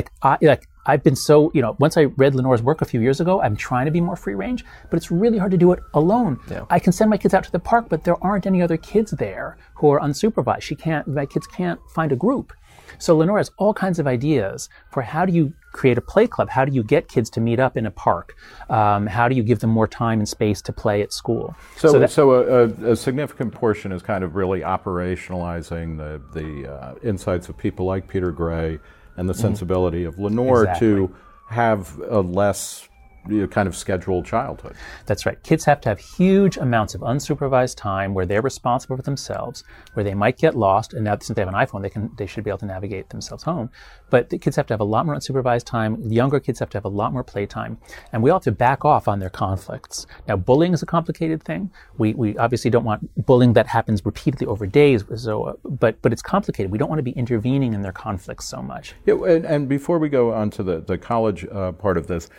I've been so, once I read Lenore's work a few years ago, I'm trying to be more free range, but it's really hard to do it alone. Yeah. I can send my kids out to the park, but there aren't any other kids there who are unsupervised. My kids can't find a group. So Lenore has all kinds of ideas for how do you create a play club? How do you get kids to meet up in a park? How do you give them more time and space to play at school? So a significant portion is kind of really operationalizing the insights of people like Peter Gray and the sensibility of Lenore to have a less kind of scheduled childhood. That's right. Kids have to have huge amounts of unsupervised time where they're responsible for themselves, where they might get lost, and now since they have an iPhone, they should be able to navigate themselves home. But the kids have to have a lot more unsupervised time. The younger kids have to have a lot more playtime, and we all have to back off on their conflicts. Now, bullying is a complicated thing. We obviously don't want bullying that happens repeatedly over days, but it's complicated. We don't want to be intervening in their conflicts so much. Yeah, and before we go on to the college part of this,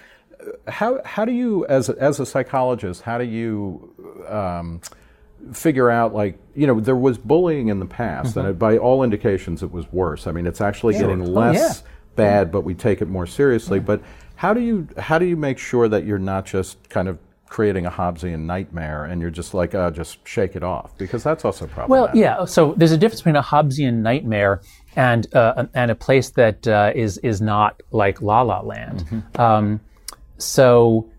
how do you, as a psychologist, how do you figure out, there was bullying in the past, and by all indications it was worse. I mean, it's actually getting less bad, but we take it more seriously. But how do you make sure that you're not just kind of creating a Hobbesian nightmare and you're just like, just shake it off? Because that's also problematic. Well, yeah. So there's a difference between a Hobbesian nightmare and a place that is not like La La Land. So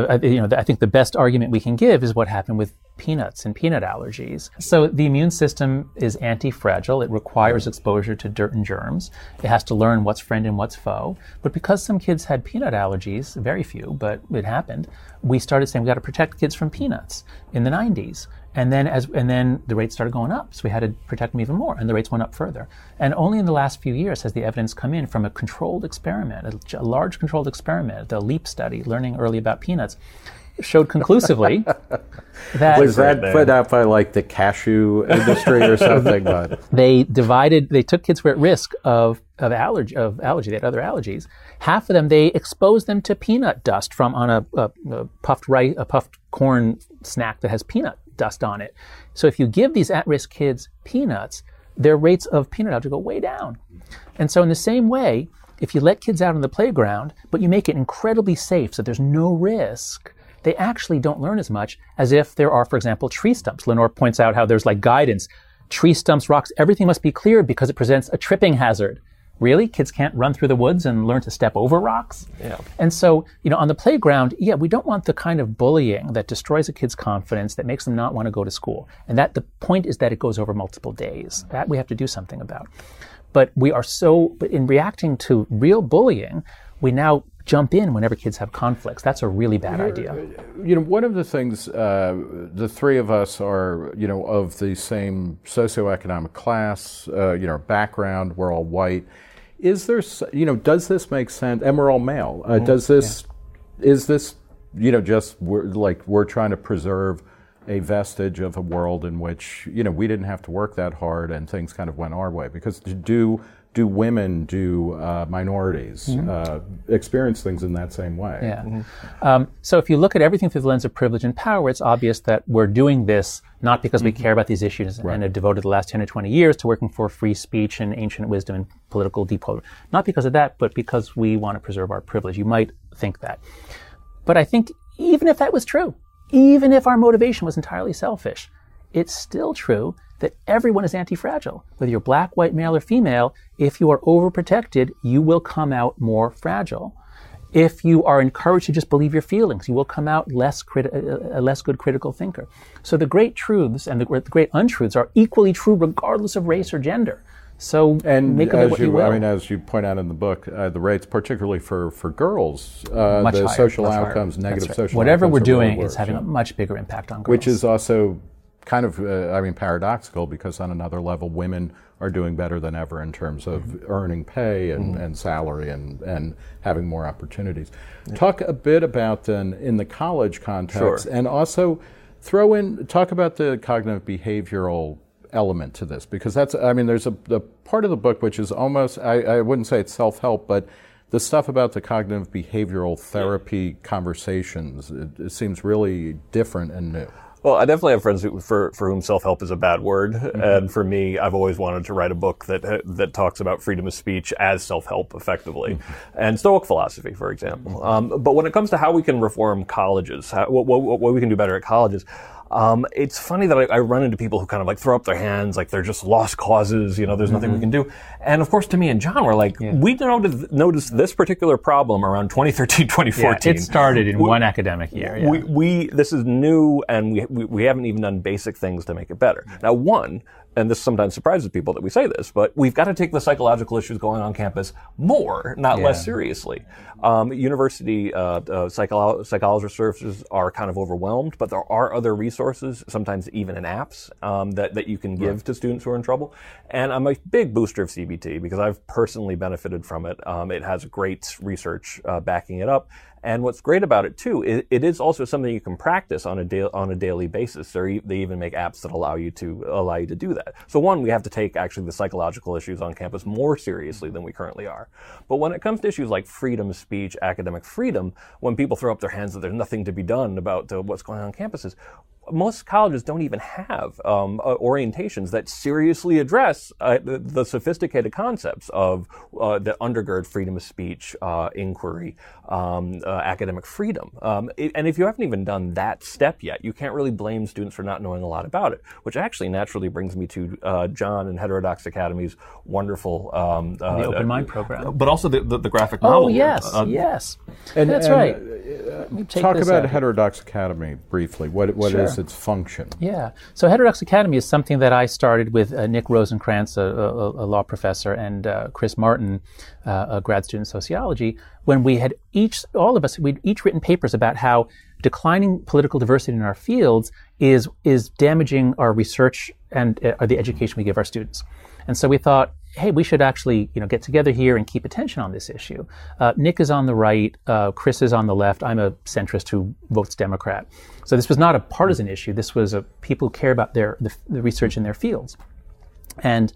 I think the best argument we can give is what happened with peanuts and peanut allergies. So the immune system is anti-fragile. It requires exposure to dirt and germs. It has to learn what's friend and what's foe. But because some kids had peanut allergies, very few, but it happened, we started saying we got to protect kids from peanuts in the 90s. And then the rates started going up, so we had to protect them even more, and the rates went up further. And only in the last few years has the evidence come in from a controlled experiment, a large controlled experiment, the LEAP study, learning early about peanuts, showed conclusively that... Was that put out by the cashew industry or something? But they took kids who were at risk of allergy, they had other allergies. Half of them, they exposed them to peanut dust from on a puffed corn snack that has peanut dust on it. So if you give these at-risk kids peanuts, their rates of peanut allergy go way down. And so in the same way, if you let kids out on the playground, but you make it incredibly safe so there's no risk, they actually don't learn as much as if there are, for example, tree stumps. Lenore points out how there's guidance. Tree stumps, rocks, everything must be cleared because it presents a tripping hazard. Really? Kids can't run through the woods and learn to step over rocks? Yeah. And so, on the playground, we don't want the kind of bullying that destroys a kid's confidence, that makes them not want to go to school. And that the point is that it goes over multiple days. That we have to do something about. But but in reacting to real bullying, we now jump in whenever kids have conflicts. That's a really bad idea. One of the things, the three of us are, of the same socioeconomic class, background, we're all white. Is there, does this make sense? And we're all male. Is this we're trying to preserve a vestige of a world in which, we didn't have to work that hard and things kind of went our way. Because do women, minorities experience things in that same way? Yeah. Mm-hmm. So if you look at everything through the lens of privilege and power, it's obvious that we're doing this not because we care about these issues and have devoted the last 10 or 20 years to working for free speech and ancient wisdom and political depolar. Not because of that, but because we want to preserve our privilege. You might think that. But I think even if that was true, even if our motivation was entirely selfish, it's still true that everyone is anti-fragile. Whether you're black, white, male, or female, if you are overprotected, you will come out more fragile. If you are encouraged to just believe your feelings, you will come out a less good critical thinker. So the great truths and the great untruths are equally true regardless of race or gender. So make of it what you will. I mean, as you point out in the book, the rates, particularly for girls, the higher, social outcomes, negative social whatever outcomes. We're doing is having a much bigger impact on girls. Which is also kind of, paradoxical, because on another level, women are doing better than ever in terms of earning pay and salary and having more opportunities. Talk a bit about then in the college context, and also talk about the cognitive behavioral element to this, because there's a part of the book which is almost, I wouldn't say it's self-help, but the stuff about the cognitive behavioral therapy conversations, it seems really different and new. Well, I definitely have friends for whom self-help is a bad word, and for me, I've always wanted to write a book that talks about freedom of speech as self-help, effectively, and Stoic philosophy, for example. But when it comes to how we can reform colleges, what we can do better at colleges, it's funny that I run into people who kind of like throw up their hands, like they're just lost causes, there's nothing we can do. And of course, to me and John, we're like, we noticed this particular problem around 2013, 2014. Yeah, it started in one academic year. Yeah. This is new, and we haven't even done basic things to make it better. Now, and this sometimes surprises people that we say this, but we've got to take the psychological issues going on campus more, not less seriously. University psychology services are kind of overwhelmed, but there are other resources, sometimes even in apps, that you can give to students who are in trouble. And I'm a big booster of CBT because I've personally benefited from it. It has great research backing it up. And what's great about it too, it is also something you can practice on a daily basis. They even make apps that allow you to do that. So one, we have to take actually the psychological issues on campus more seriously than we currently are. But when it comes to issues like freedom of speech, academic freedom, when people throw up their hands that there's nothing to be done about what's going on campuses, most colleges don't even have orientations that seriously address the sophisticated concepts of that undergird freedom of speech, inquiry, academic freedom. And if you haven't even done that step yet, you can't really blame students for not knowing a lot about it, which actually naturally brings me to John and Heterodox Academy's wonderful the Open Mind program. But also the graphic novel. Oh, yes. That's right. Talk about Heterodox Academy briefly. What is its function? Yeah. So Heterodox Academy is something that I started with Nick Rosenkrantz, a law professor, and Chris Martin, a grad student in sociology, when we had we'd each written papers about how declining political diversity in our fields is damaging our research and the education we give our students. And so we thought, hey, we should actually, get together here and keep attention on this issue. Nick is on the right, Chris is on the left. I'm a centrist who votes Democrat. So this was not a partisan issue. This was people who care about the research in their fields. And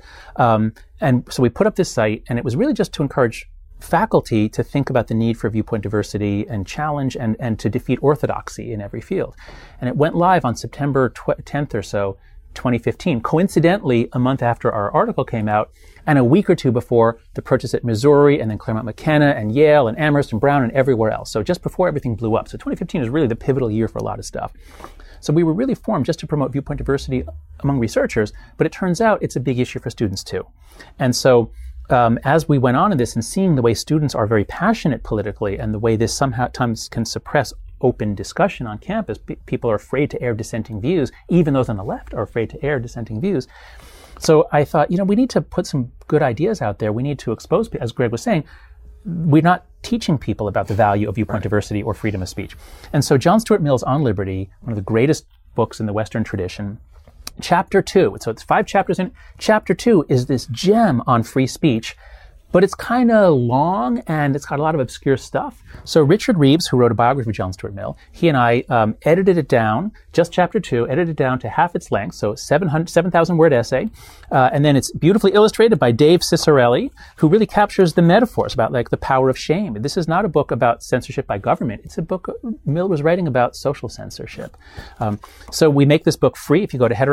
so we put up this site, and it was really just to encourage faculty to think about the need for viewpoint diversity and challenge and to defeat orthodoxy in every field. And it went live on September 10th or so, 2015, coincidentally a month after our article came out and a week or two before the protests at Missouri and then Claremont McKenna and Yale and Amherst and Brown and everywhere else. So just before everything blew up. So 2015 is really the pivotal year for a lot of stuff. So we were really formed just to promote viewpoint diversity among researchers, but it turns out it's a big issue for students too. And so as we went on in this and seeing the way students are very passionate politically and the way this sometimes can suppress open discussion on campus, people are afraid to air dissenting views, even those on the left are afraid to air dissenting views. So I thought, we need to put some good ideas out there. We need to expose, as Greg was saying, we're not teaching people about the value of viewpoint diversity or freedom of speech. And so John Stuart Mill's On Liberty, one of the greatest books in the Western tradition, Chapter 2, so it's 5 chapters in. Chapter 2 is this gem on free speech, but it's kind of long and it's got a lot of obscure stuff. So Richard Reeves, who wrote a biography of John Stuart Mill, he and I edited it down, just chapter 2, edited it down to half its length, so 7,000 word essay. And then it's beautifully illustrated by Dave Cicerelli, who really captures the metaphors about like the power of shame. This is not a book about censorship by government. It's a book Mill was writing about social censorship. So we make this book free. If you go to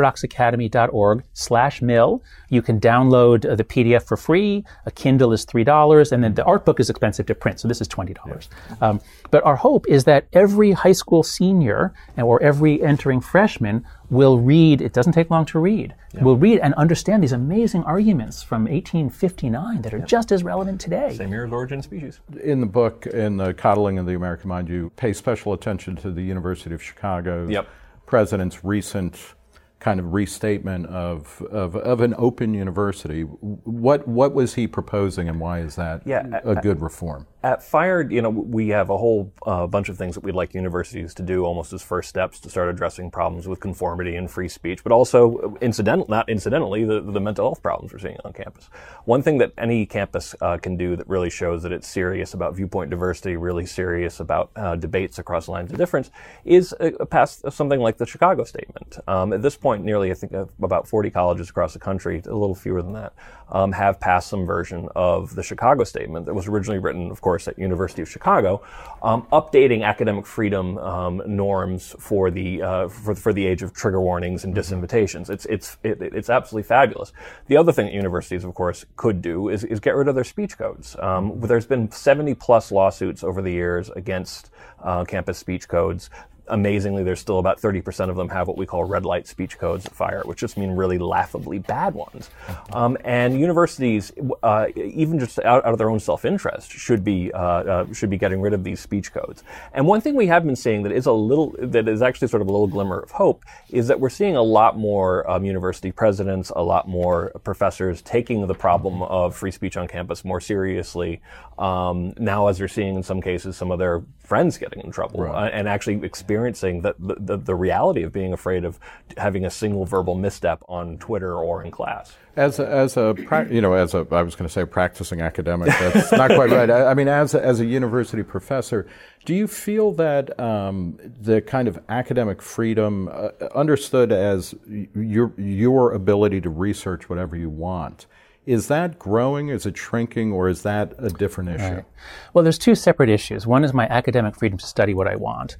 heterodoxacademy.org/Mill, you can download the PDF for free. A Kindle is $3, and then the art book is expensive to print, so this is $20. But our hope is that every high school senior or every entering freshman will read, it doesn't take long to read, will read and understand these amazing arguments from 1859 that are just as relevant today. Same year as Origin of Species. In the book, in the Coddling of the American Mind, you pay special attention to the University of Chicago's president's recent kind of restatement of an open university. What was he proposing, and why is that a good reform? At FIRE, we have a whole bunch of things that we'd like universities to do almost as first steps to start addressing problems with conformity and free speech, but also, not incidentally, the mental health problems we're seeing on campus. One thing that any campus can do that really shows that it's serious about viewpoint diversity, really serious about debates across lines of difference, is pass something like the Chicago Statement. At this point, nearly, I think, about 40 colleges across the country, a little fewer than that, have passed some version of the Chicago Statement that was originally written, of course, at University of Chicago, updating academic freedom norms for the age of trigger warnings and disinvitations. It's absolutely fabulous. The other thing that universities, of course, could do is get rid of their speech codes. There's been 70 plus lawsuits over the years against campus speech codes. Amazingly, there's still about 30% of them have what we call red light speech codes at FIRE, which just mean really laughably bad ones. And universities, even just out of their own self-interest, should be getting rid of these speech codes. And one thing we have been seeing that is actually sort of a little glimmer of hope is that we're seeing a lot more university presidents, a lot more professors taking the problem of free speech on campus more seriously. Now, as we're seeing in some cases, some of their friends getting in trouble and actually experiencing the reality of being afraid of having a single verbal misstep on Twitter or in class. I was going to say practicing academic. That's not quite right. I mean, as a university professor, do you feel that the kind of academic freedom, understood as your ability to research whatever you want, is that growing, is it shrinking, or is that a different issue? Right. Well, there's two separate issues. One is my academic freedom to study what I want.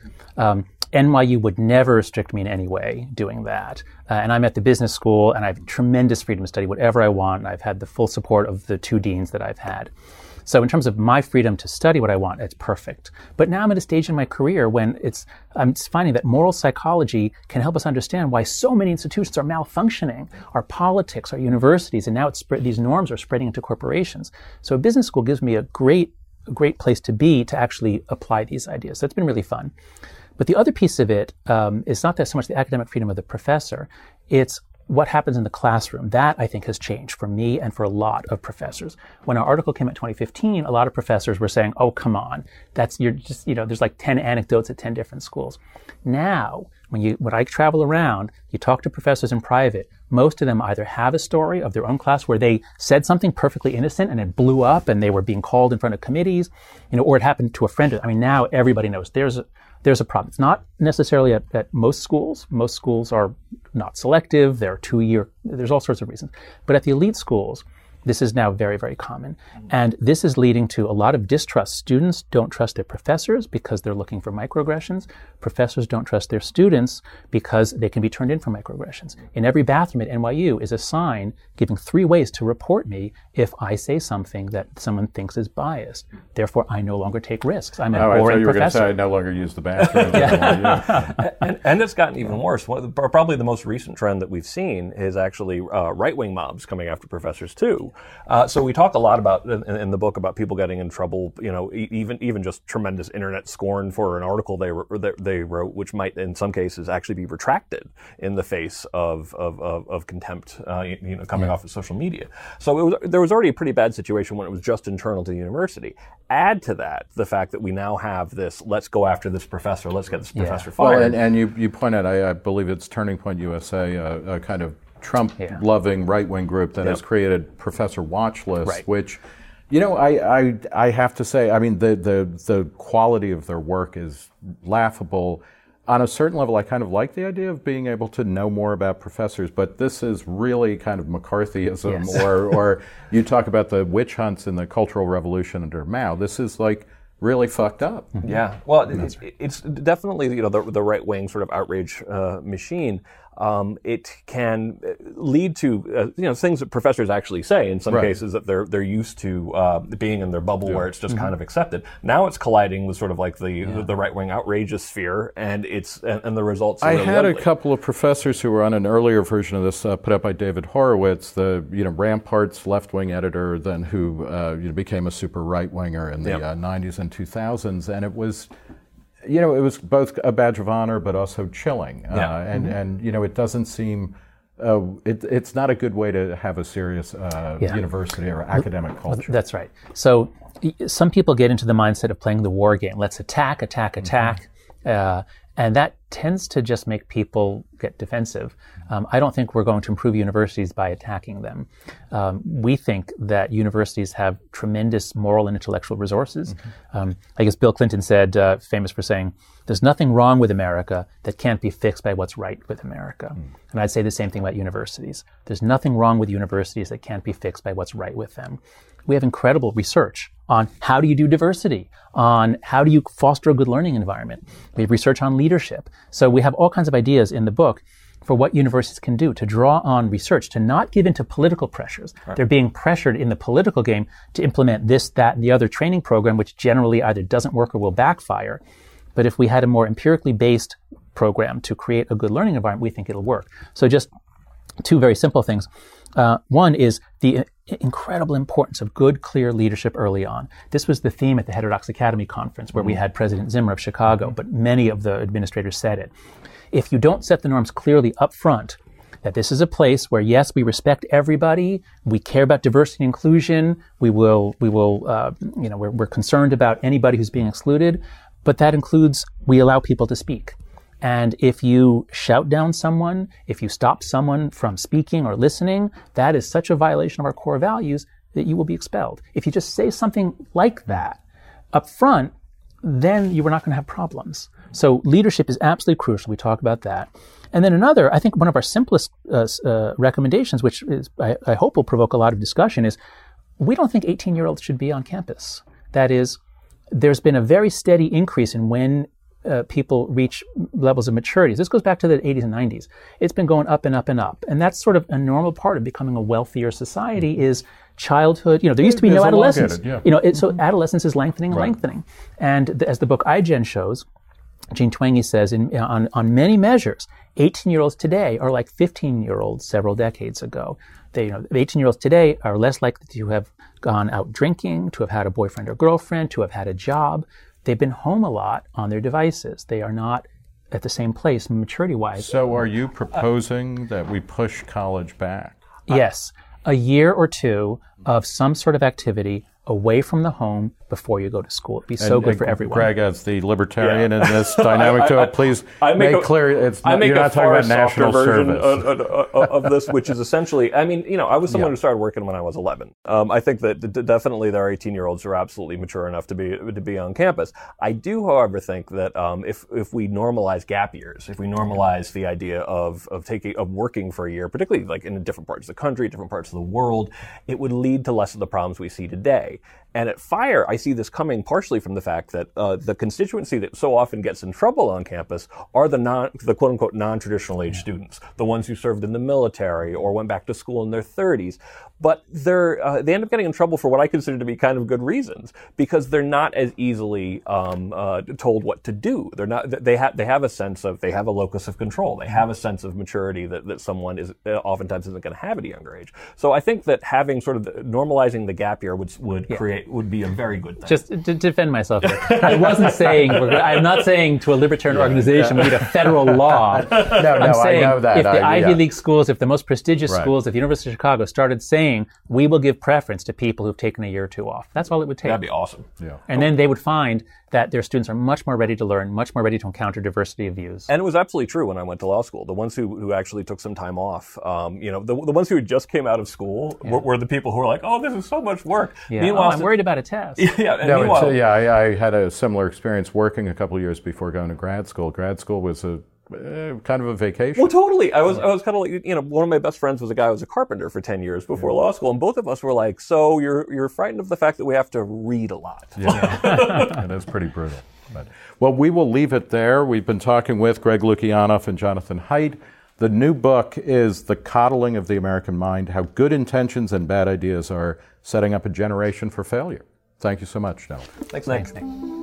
NYU would never restrict me in any way doing that. And I'm at the business school, and I have tremendous freedom to study whatever I want, and I've had the full support of the two deans that I've had. So in terms of my freedom to study what I want, it's perfect. But now I'm at a stage in my career when I'm finding that moral psychology can help us understand why so many institutions are malfunctioning, our politics, our universities, and now these norms are spreading into corporations. So a business school gives me a great place to be to actually apply these ideas. So it's been really fun. But the other piece of it is not that so much the academic freedom of the professor, it's what happens in the classroom. That, I think, has changed for me and for a lot of professors. When our article came out in 2015, a lot of professors were saying, oh, come on, there's like 10 anecdotes at 10 different schools. Now, when I travel around, you talk to professors in private, most of them either have a story of their own class where they said something perfectly innocent and it blew up and they were being called in front of committees, or it happened to a friend. I mean, now everybody knows there's a problem. It's not necessarily at most schools. Most schools are not selective. They're 2-year. There's all sorts of reasons. But at the elite schools, this is now very, very common. And this is leading to a lot of distrust. Students don't trust their professors because they're looking for microaggressions. Professors don't trust their students because they can be turned in for microaggressions. In every bathroom at NYU is a sign giving 3 ways to report me if I say something that someone thinks is biased. Therefore, I no longer take risks. I'm a boring professor. I thought you were going to say I no longer use the bathroom. And it's gotten even worse. Probably the most recent trend that we've seen is actually right-wing mobs coming after professors too. So we talk a lot about in the book about people getting in trouble, even just tremendous internet scorn for an article they wrote, which might in some cases actually be retracted in the face of contempt, coming off of social media. So there was already a pretty bad situation when it was just internal to the university. Add to that the fact that we now have this, let's go after this professor, let's get this professor fired. Well, and you point out, I believe it's Turning Point USA, a kind of Trump-loving right-wing group that has created Professor Watch List, which I have to say, I mean, the quality of their work is laughable. On a certain level, I kind of like the idea of being able to know more about professors, but this is really kind of McCarthyism, yes. or you talk about the witch hunts in the Cultural Revolution under Mao. This is like really fucked up. Yeah, well, it's definitely the right wing sort of outrage machine. It can lead to things that professors actually say in some cases that they're used to being in their bubble where it's just kind of accepted. Now it's colliding with sort of like the right wing outrageous sphere, and the results. I really had ugly. a couple of professors who were on an earlier version of this put up by David Horowitz, the Rampart's left wing editor, then who became a super right winger in the 90s and 2000s, and it was. It was both a badge of honor, but also chilling. And it doesn't seem, it's not a good way to have a serious university or academic culture. That's right. So some people get into the mindset of playing the war game. Let's attack. And that tends to just make people get defensive. I don't think we're going to improve universities by attacking them. We think that universities have tremendous moral and intellectual resources. I guess Bill Clinton said, famous for saying, there's nothing wrong with America that can't be fixed by what's right with America. And I'd say the same thing about universities. There's nothing wrong with universities that can't be fixed by what's right with them. We have incredible research on how do you do diversity, on how do you foster a good learning environment. We have research on leadership. So we have all kinds of ideas in the book for what universities can do to draw on research, to not give into political pressures. Right. They're being pressured in the political game to implement this, that, and the other training program, which generally either doesn't work or will backfire. But if we had a more empirically based program to create a good learning environment, we think it'll work. So just two very simple things. One is the incredible importance of good, clear leadership early on. This was the theme at the Heterodox Academy conference where we had President Zimmer of Chicago, but many of the administrators said it. If you don't set the norms clearly up front, that this is a place where, yes, we respect everybody, we care about diversity and inclusion, we're concerned about anybody who's being excluded, but that includes we allow people to speak. And if you shout down someone, if you stop someone from speaking or listening, that is such a violation of our core values that you will be expelled. If you just say something like that up front, then you are not going to have problems. So leadership is absolutely crucial. We talk about that. And then another, I think one of our simplest recommendations, which is, I hope will provoke a lot of discussion, is we don't think 18-year-olds should be on campus. That is, there's been a very steady increase in when people reach levels of maturity. This goes back to the 80s and 90s. It's been going up and up and up. And that's sort of a normal part of becoming a wealthier society is childhood. There used to be no adolescence. So adolescence is lengthening and lengthening. And as the book iGen shows, Jean Twenge says on many measures, 18-year-olds today are like 15-year-olds several decades ago. 18-year-olds today are less likely to have gone out drinking, to have had a boyfriend or girlfriend, to have had a job. They've been home a lot on their devices. They are not at the same place maturity-wise. So are you proposing that we push college back? Yes. A year or two of some sort of activity away from the home before you go to school. It'd be so good for everyone. Greg, as the libertarian in this dynamic to it, please make clear you're not talking about national service. of this, which is essentially, I was someone who started working when I was 11. I think that definitely there are 18-year-olds who are absolutely mature enough to be on campus. I do, however, think that if we normalize gap years, if we normalize the idea of working for a year, particularly like in different parts of the country, different parts of the world, it would lead to less of the problems we see today. And at FIRE, I see this coming partially from the fact that the constituency that so often gets in trouble on campus are the quote-unquote non-traditional age students, the ones who served in the military or went back to school in their 30s. But they end up getting in trouble for what I consider to be kind of good reasons, because they're not as easily told what to do. They have a sense of, they have a locus of control. They have a sense of maturity that someone is oftentimes isn't going to have at a younger age. So I think that having sort of normalizing the gap year would create would be a very good thing. Just to defend myself here, I'm not saying to a libertarian organization we need a federal law. I'm saying I know that. If the Ivy League schools, if the most prestigious schools, if the University of Chicago started saying, we will give preference to people who've taken a year or two off, that's all it would take. That'd be awesome. Yeah. And then they would find that their students are much more ready to learn, much more ready to encounter diversity of views. And it was absolutely true when I went to law school. The ones who actually took some time off, the ones who just came out of school were the people who were like, oh, this is so much work. Yeah. Meanwhile, I'm worried about a test. I had a similar experience working a couple of years before going to grad school. Grad school was a kind of a vacation. Well, totally. I was kind of like, one of my best friends was a guy who was a carpenter for 10 years before law school, and both of us were like, so you're frightened of the fact that we have to read a lot. Yeah. It is pretty brutal. Well, we will leave it there. We've been talking with Greg Lukianoff and Jonathan Haidt. The new book is The Coddling of the American Mind, How Good Intentions and Bad Ideas Are Setting Up a Generation for Failure. Thank you so much, Jonathan. Thanks, Nick.